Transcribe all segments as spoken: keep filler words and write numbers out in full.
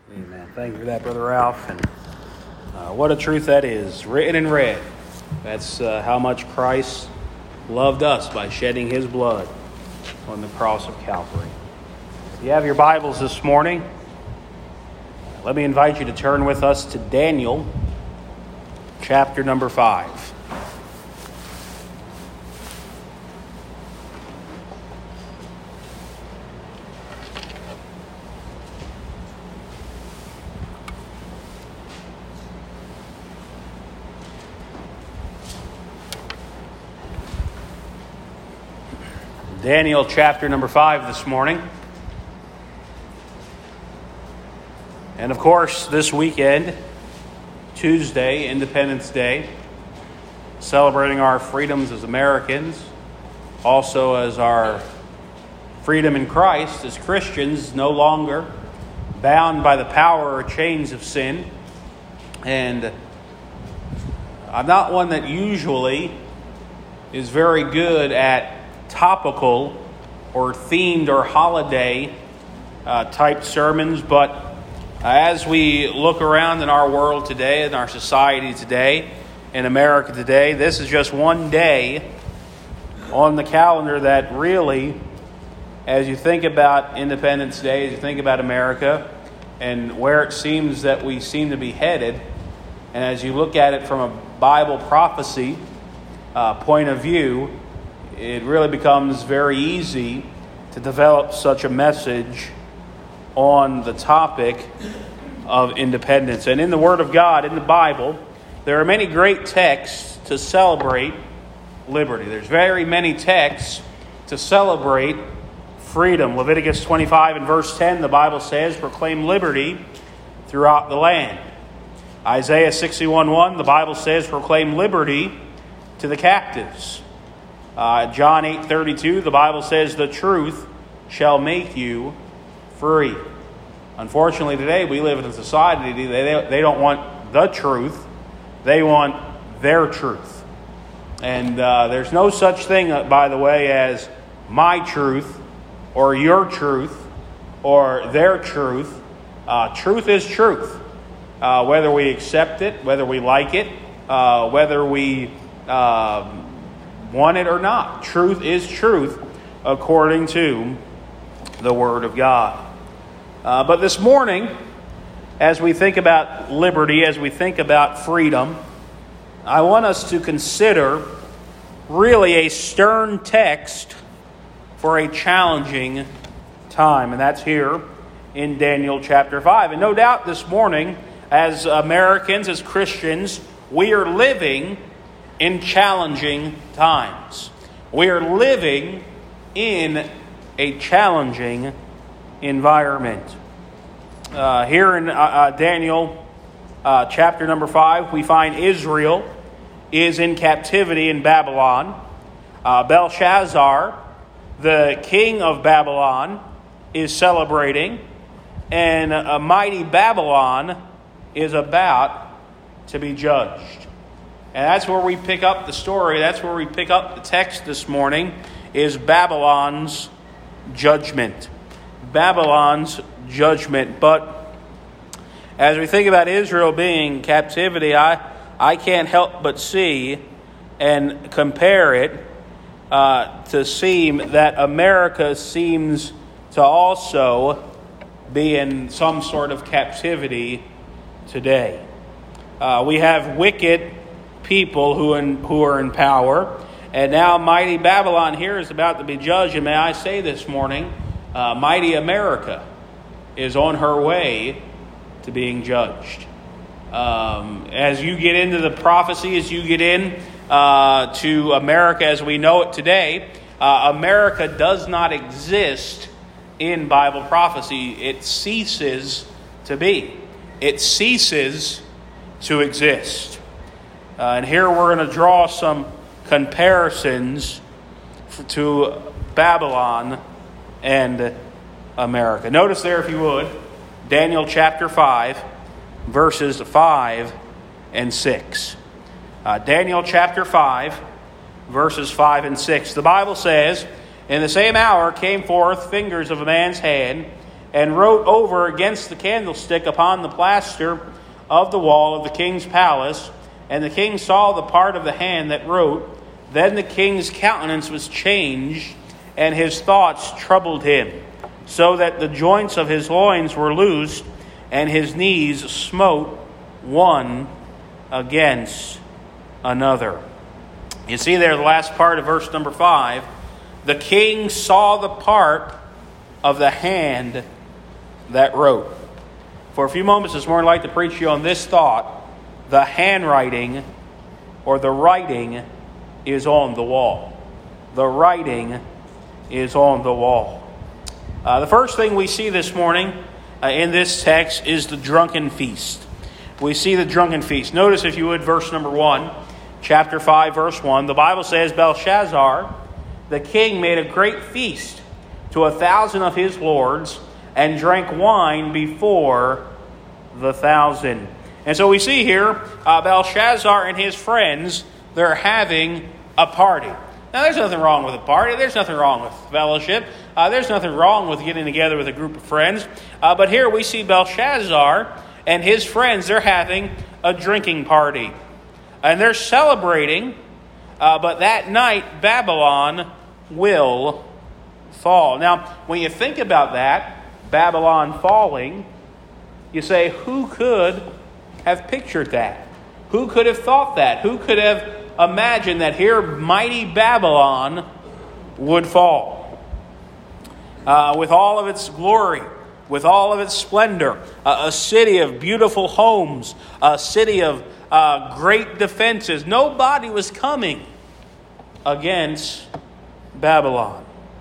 Amen. Thank you for that, Brother Ralph. And uh, what a truth that is, written in red. That's uh, how much Christ loved us by shedding his blood on the cross of Calvary. If you have your Bibles this morning, let me invite you to turn with us to Daniel, chapter number five. Daniel chapter number five this morning. And of course, this weekend, Tuesday, Independence Day, celebrating our freedoms as Americans, also as our freedom in Christ as Christians, no longer bound by the power or chains of sin. And I'm not one that usually is very good at topical or themed or holiday uh, type sermons, but uh, as we look around in our world today, in our society today, in America today, this is just one day on the calendar that really, as you think about Independence Day, as you think about America and where it seems that we seem to be headed, and as you look at it from a Bible prophecy uh, point of view, it really becomes very easy to develop such a message on the topic of independence. And in the Word of God, in the Bible, there are many great texts to celebrate liberty. There's very many texts to celebrate freedom. Leviticus twenty-five and verse ten, the Bible says, proclaim liberty throughout the land. Isaiah sixty-one one, the Bible says, proclaim liberty to the captives. Uh, John eight thirty-two, the Bible says, the truth shall make you free. Unfortunately, today we live in a society, they, they don't want the truth, they want their truth. And uh, there's no such thing, by the way, as my truth or your truth or their truth. Uh, truth is truth. Uh, whether we accept it, whether we like it, uh, whether we Uh, want it or not. Truth is truth according to the Word of God. Uh, but this morning, as we think about liberty, as we think about freedom, I want us to consider really a stern text for a challenging time. And that's here in Daniel chapter five. And no doubt this morning, as Americans, as Christians, we are living in challenging times. We are living in a challenging environment. Uh, here in uh, uh, Daniel uh, chapter number five, we find Israel is in captivity in Babylon. Uh, Belshazzar, the king of Babylon, is celebrating, and a mighty Babylon is about to be judged. And that's where we pick up the story. That's where we pick up the text this morning, is Babylon's judgment. Babylon's judgment. But as we think about Israel being in captivity, I, I can't help but see and compare it uh, to seem that America seems to also be in some sort of captivity today. Uh, we have wicked people who in, who are in power, and now mighty Babylon here is about to be judged. And may I say this morning, uh, mighty America is on her way to being judged. Um, as you get into the prophecy, as you get in uh, to America as we know it today, uh, America does not exist in Bible prophecy. It ceases to be. It ceases to exist. Uh, and here we're going to draw some comparisons to Babylon and America. Notice there, if you would, Daniel chapter five, verses five and six. Uh, Daniel chapter five, verses five and six. The Bible says, in the same hour came forth fingers of a man's hand, and wrote over against the candlestick upon the plaster of the wall of the king's palace. And the king saw the part of the hand that wrote. Then the king's countenance was changed, and his thoughts troubled him, so that the joints of his loins were loosed, and his knees smote one against another. You see there the last part of verse number five. The king saw the part of the hand that wrote. For a few moments this morning, I'd like to preach to you on this thought. The handwriting or the writing is on the wall. The writing is on the wall. Uh, the first thing we see this morning uh, in this text is the drunken feast. We see the drunken feast. Notice, if you would, verse number one, chapter five, verse one. The Bible says, Belshazzar, the king, made a great feast to a thousand of his lords and drank wine before the thousand. And so we see here uh, Belshazzar and his friends, they're having a party. Now, there's nothing wrong with a party. There's nothing wrong with fellowship. Uh, there's nothing wrong with getting together with a group of friends. Uh, but here we see Belshazzar and his friends, they're having a drinking party. And they're celebrating, uh, but that night Babylon will fall. Now, when you think about that, Babylon falling, you say, who could have pictured that? Who could have thought that? Who could have imagined that here mighty Babylon would fall? Uh, with all of its glory, with all of its splendor, uh, a city of beautiful homes, a city of uh, great defenses. Nobody was coming against Babylon.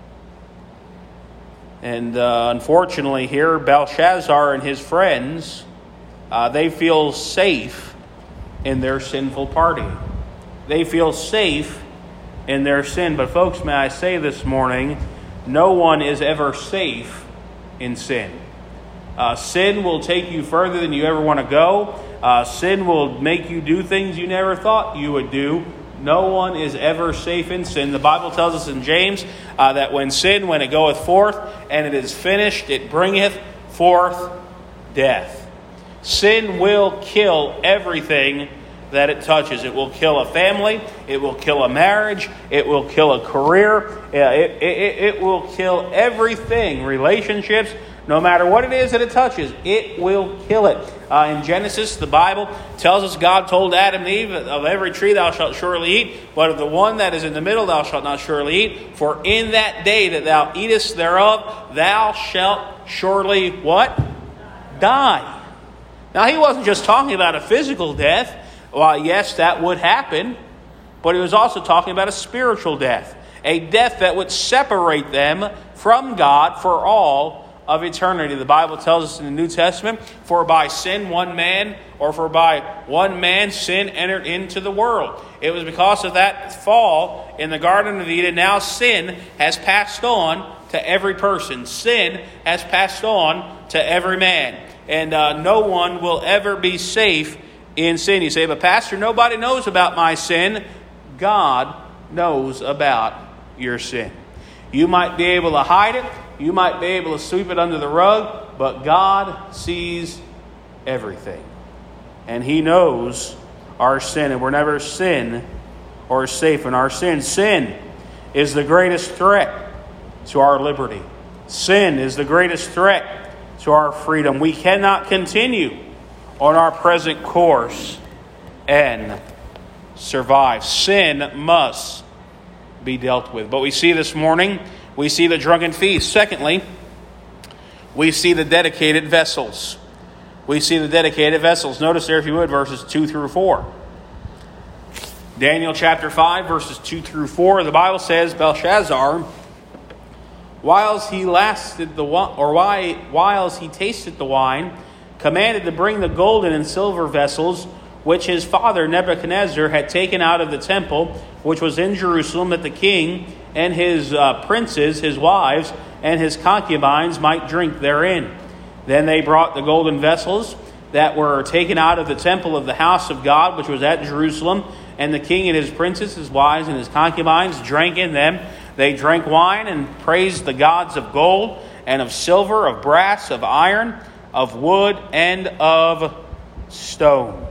And uh, unfortunately here, Belshazzar and his friends, uh, they feel safe in their sinful party. They feel safe in their sin. But folks, may I say this morning, no one is ever safe in sin. Uh, sin will take you further than you ever want to go. Uh, sin will make you do things you never thought you would do. No one is ever safe in sin. The Bible tells us in James uh, that when sin, when it goeth forth, and it is finished, it bringeth forth death. Sin will kill everything that it touches. It will kill a family. It will kill a marriage. It will kill a career. It, it, it will kill everything. Relationships, no matter what it is that it touches, it will kill it. Uh, in Genesis, the Bible tells us God told Adam and Eve, of every tree thou shalt surely eat, but of the one that is in the middle thou shalt not surely eat. For in that day that thou eatest thereof, thou shalt surely what? Die. Now, he wasn't just talking about a physical death. Well, yes, that would happen. But he was also talking about a spiritual death. A death that would separate them from God for all of eternity. The Bible tells us in the New Testament, for by sin one man, or for by one man sin entered into the world. It was because of that fall in the Garden of Eden. Now sin has passed on to every person. Sin has passed on to every man. And uh, no one will ever be safe in sin. You say, but Pastor, nobody knows about my sin. God knows about your sin. You might be able to hide it. You might be able to sweep it under the rug. But God sees everything. And He knows our sin. And we're never sin or safe in our sin. Sin is the greatest threat to our liberty. Sin is the greatest threat to our freedom. We cannot continue on our present course and survive. Sin must be dealt with. But we see this morning, we see the drunken feast. Secondly, we see the dedicated vessels. We see the dedicated vessels. Notice there, if you would, verses two through four. Daniel chapter five, verses two through four. The Bible says, Belshazzar, whiles he lasted the or why whiles he tasted the wine, commanded to bring the golden and silver vessels which his father Nebuchadnezzar had taken out of the temple, which was in Jerusalem, that the king and his uh, princes, his wives, and his concubines might drink therein. Then they brought the golden vessels that were taken out of the temple of the house of God, which was at Jerusalem, and the king and his princes, his wives, and his concubines drank in them. They drank wine and praised the gods of gold and of silver, of brass, of iron, of wood, and of stone.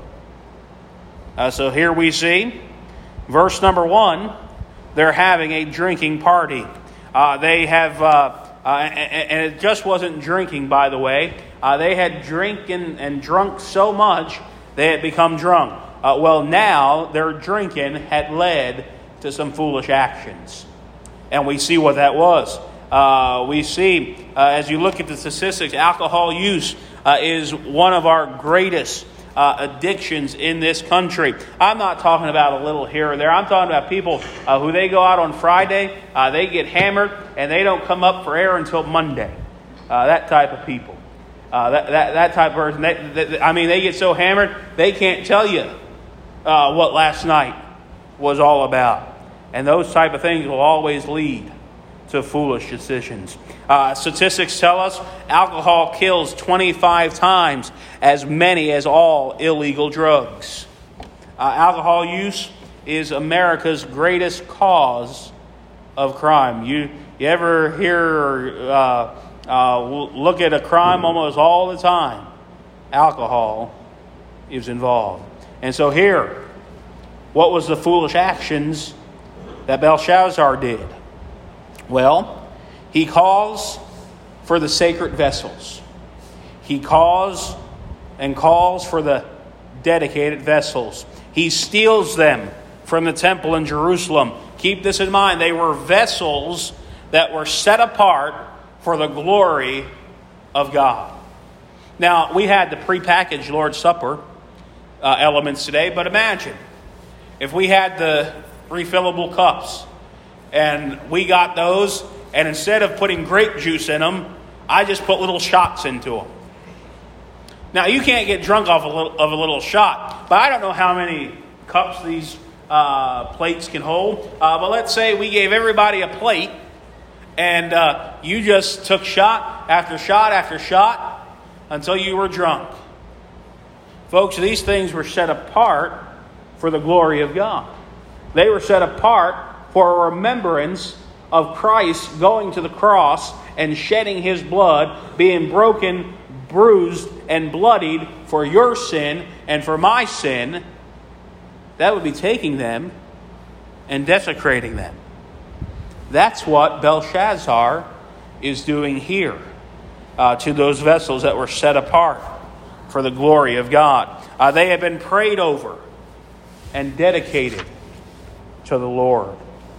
Uh, so here we see, verse number one, they're having a drinking party. Uh, they have, uh, uh, and, and it just wasn't drinking, by the way. Uh, they had drinking and drunk so much, they had become drunk. Uh, well, now their drinking had led to some foolish actions. And we see what that was. Uh, we see, uh, as you look at the statistics, alcohol use uh, is one of our greatest uh, addictions in this country. I'm not talking about a little here or there. I'm talking about people uh, who they go out on Friday, uh, they get hammered, and they don't come up for air until Monday. Uh, that type of people. Uh, that, that, that type of person. They, they, I mean, they get so hammered, they can't tell you uh, what last night was all about. And those type of things will always lead to foolish decisions. Uh, statistics tell us alcohol kills twenty-five times as many as all illegal drugs. Uh, alcohol use is America's greatest cause of crime. You, you ever hear uh, uh, look at a crime almost all the time? Alcohol is involved. And so here, what was the foolish actions that Belshazzar did? Well, he calls for the sacred vessels. He calls and calls for the dedicated vessels. He steals them from the temple in Jerusalem. Keep this in mind. They were vessels that were set apart for the glory of God. Now, we had the prepackaged Lord's Supper uh, elements today, but imagine if we had the refillable cups and we got those, and instead of putting grape juice in them, I just put little shots into them. Now, you can't get drunk off a little, of a little shot, but I don't know how many cups these uh, plates can hold. Uh, but let's say we gave everybody a plate, and uh, you just took shot after shot after shot until you were drunk. Folks, these things were set apart for the glory of God. They were set apart for a remembrance of Christ going to the cross and shedding his blood, being broken, bruised, and bloodied for your sin and for my sin. That would be taking them and desecrating them. That's what Belshazzar is doing here uh, to those vessels that were set apart for the glory of God. Uh, they have been prayed over and dedicated to the Lord.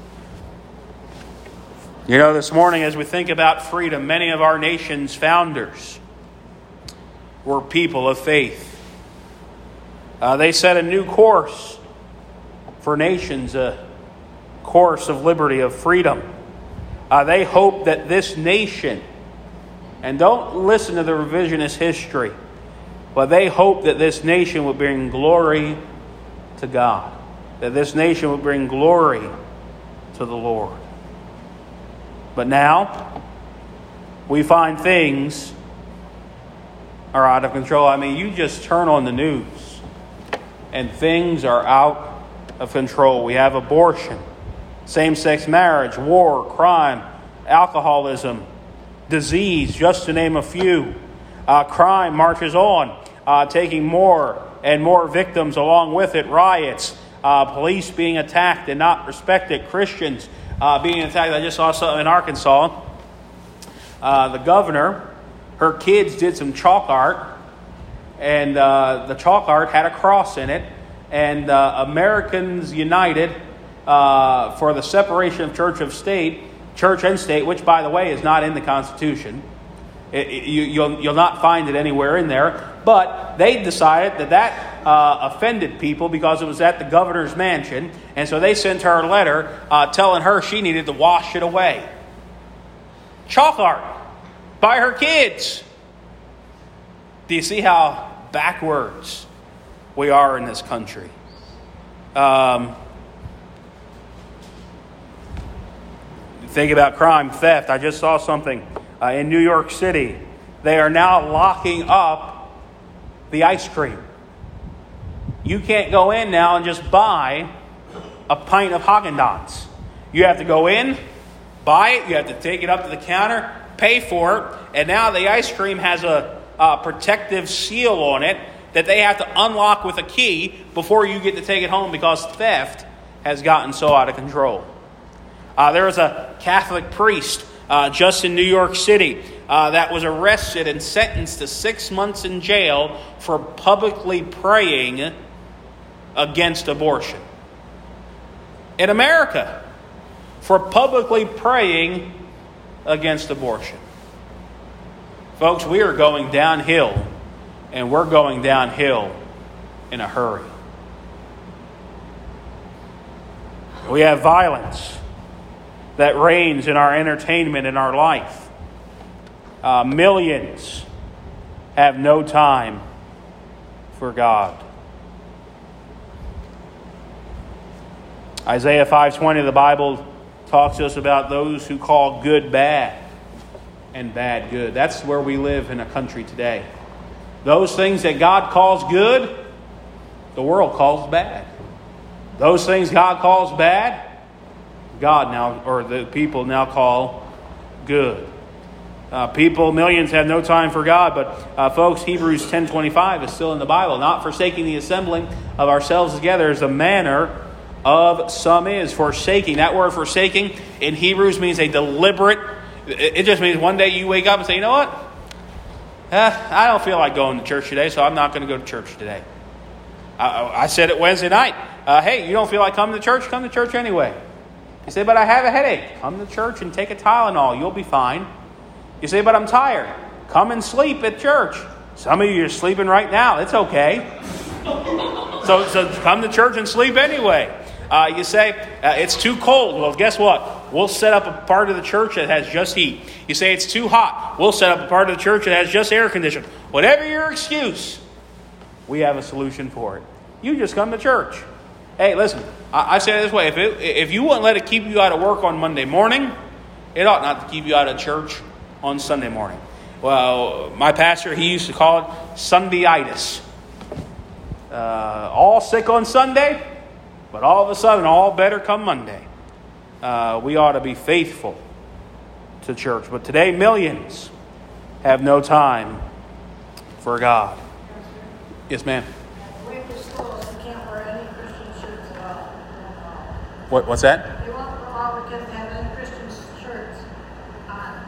You know, this morning as we think about freedom, many of our nation's founders were people of faith. Uh, they set a new course for nations, a course of liberty, of freedom. Uh, they hoped that this nation, and don't listen to the revisionist history, but they hoped that this nation would bring glory to God, that this nation would bring glory to the Lord. But now, we find things are out of control. I mean, you just turn on the news, and things are out of control. We have abortion, same-sex marriage, war, crime, alcoholism, disease, just to name a few. Uh, crime marches on, uh, taking more and more victims along with it. Riots, uh, police being attacked and not respected, Christians uh, being attacked. I just saw something in Arkansas. Uh, the governor, her kids did some chalk art, and uh, the chalk art had a cross in it. And uh, Americans United uh, for the separation of church of state, church and state, which, by the way, is not in the Constitution. It, it, you, you'll, you'll not find it anywhere in there. But they decided that that uh, offended people because it was at the governor's mansion. And so they sent her a letter uh, telling her she needed to wash it away. Chalk art by her kids. Do you see how backwards we are in this country? Um, think about crime, theft. I just saw something uh, in New York City. They are now locking up the ice cream. You can't go in now and just buy a pint of Haagen-Dazs. You have to go in, buy it, you have to take it up to the counter, pay for it, and now the ice cream has a, a protective seal on it that they have to unlock with a key before you get to take it home because theft has gotten so out of control. Uh, there was a Catholic priest uh, just in New York City uh, that was arrested and sentenced to six months in jail for publicly praying against abortion. In America, for publicly praying against abortion. Folks, we are going downhill, and we're going downhill in a hurry. We have violence that reigns in our entertainment in our life. Uh, millions have no time for God. Isaiah five twenty, the Bible talks to us about those who call good bad and bad good. That's where we live in a country today. Those things that God calls good, the world calls bad. Those things God calls bad, God now, or the people now call good. Uh, people, millions have no time for God, but uh, folks, Hebrews ten twenty-five is still in the Bible. Not forsaking the assembling of ourselves together as the manner of some is. Forsaking. That word forsaking in Hebrews means a deliberate. It just means one day you wake up and say, you know what? Eh, I don't feel like going to church today, so I'm not going to go to church today. I, I said it Wednesday night. Uh, hey, you don't feel like coming to church? Come to church anyway. You say, but I have a headache. Come to church and take a Tylenol. You'll be fine. You say, but I'm tired. Come and sleep at church. Some of you are sleeping right now. It's okay. So, so come to church and sleep anyway. Uh, you say, uh, it's too cold. Well, guess what? We'll set up a part of the church that has just heat. You say it's too hot. We'll set up a part of the church that has just air conditioning. Whatever your excuse, we have a solution for it. You just come to church. Hey, listen, I, I say it this way. If, it, if you wouldn't let it keep you out of work on Monday morning, it ought not to keep you out of church on Sunday morning. Well, my pastor, he used to call it Sundayitis. Uh, all sick on Sunday, but all of a sudden, all better come Monday. Uh, we ought to be faithful to church. But today, millions have no time for God. Yes, ma'am. What, what's that? They won't allow the kids to have any Christian shirts on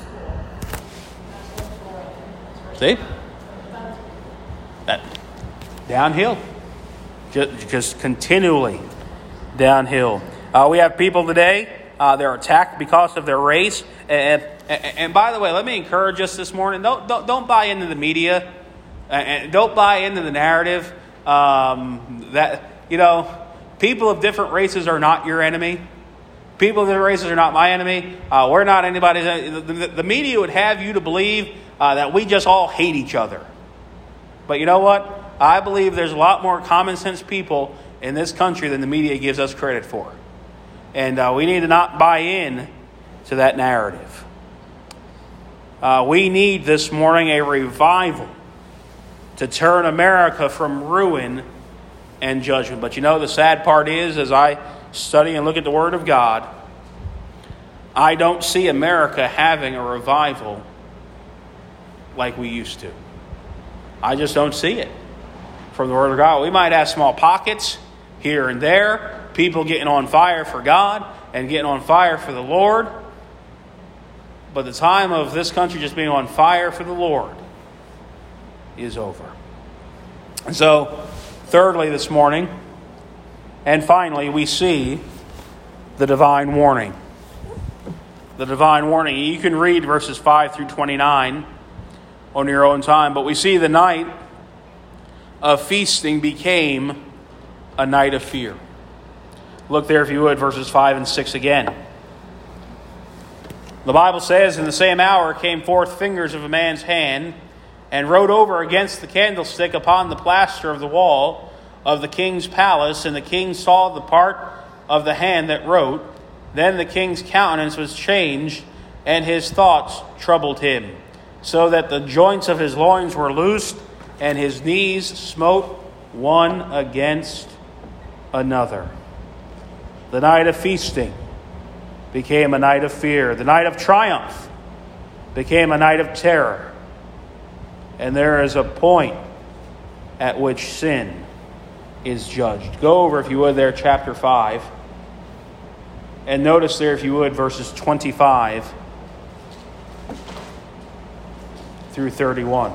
in school. See? That downhill. Just, just continually downhill. Uh, we have people today, uh, they're attacked because of their race. And, and, and by the way, let me encourage us this morning. Don't, don't, don't buy into the media. And don't buy into the narrative um, that, you know, people of different races are not your enemy. People of different races are not my enemy. Uh, we're not anybody's enemy. The, the, the media would have you to believe uh, that we just all hate each other. But you know what? I believe there's a lot more common sense people in this country than the media gives us credit for. And uh, we need to not buy in to that narrative. Uh, we need this morning a revival to turn America from ruin and judgment. But you know, the sad part is, as I study and look at the Word of God, I don't see America having a revival like we used to. I just don't see it from the Word of God. We might have small pockets here and there, people getting on fire for God and getting on fire for the Lord. But the time of this country just being on fire for the Lord is over. And so, thirdly this morning, and finally, we see the divine warning. The divine warning. You can read verses five through twenty-nine on your own time, but we see the night of feasting became a night of fear. Look there, if you would, verses five and six again. The Bible says, in the same hour came forth fingers of a man's hand, and wrote over against the candlestick upon the plaster of the wall of the king's palace. And the king saw the part of the hand that wrote. Then the king's countenance was changed, and his thoughts troubled him, so that the joints of his loins were loosed, and his knees smote one against another. The night of feasting became a night of fear. The night of triumph became a night of terror. And there is a point at which sin is judged. Go over, if you would, there, chapter five. And notice there, if you would, verses twenty-five through thirty-one.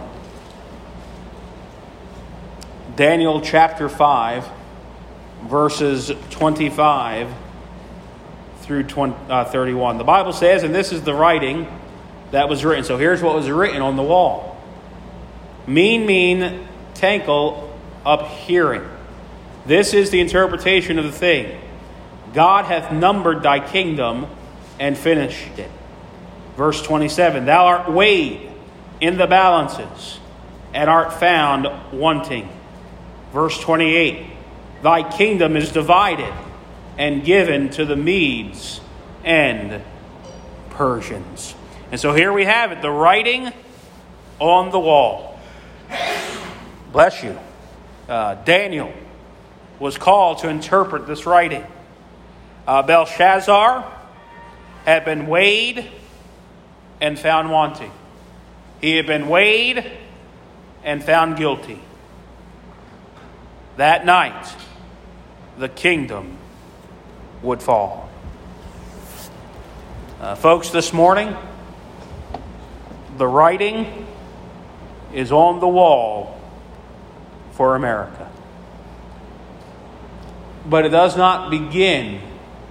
Daniel chapter five, verses twenty-five through thirty-one. The Bible says, and this is the writing that was written. So here's what was written on the wall. Mean, mean, tankle, up hearing. This is the interpretation of the thing. God hath numbered thy kingdom and finished it. Verse twenty-seven, thou art weighed in the balances and art found wanting. Verse twenty-eight, thy kingdom is divided and given to the Medes and Persians. And so here we have it, the writing on the wall. Bless you. Uh, Daniel was called to interpret this writing. Uh, Belshazzar had been weighed and found wanting. He had been weighed and found guilty. That night, the kingdom would fall. Uh, folks, this morning, the writing is on the wall for America. But it does not begin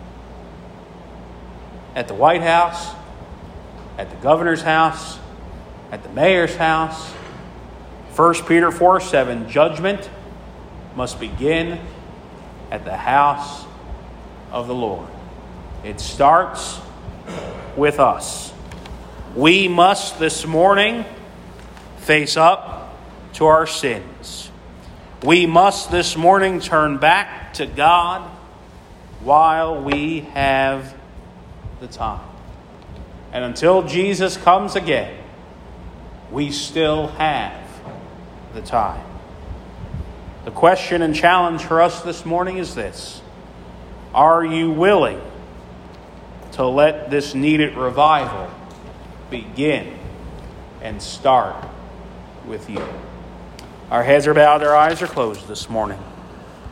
at the White House, at the governor's house, at the mayor's house. First Peter four seven, judgment must begin at the house of the Lord. It starts with us. We must this morning face up to our sins. We must this morning turn back to God while we have the time. And until Jesus comes again, we still have the time. The question and challenge for us this morning is this: are you willing to let this needed revival begin and start with you? Our heads are bowed, our eyes are closed this morning.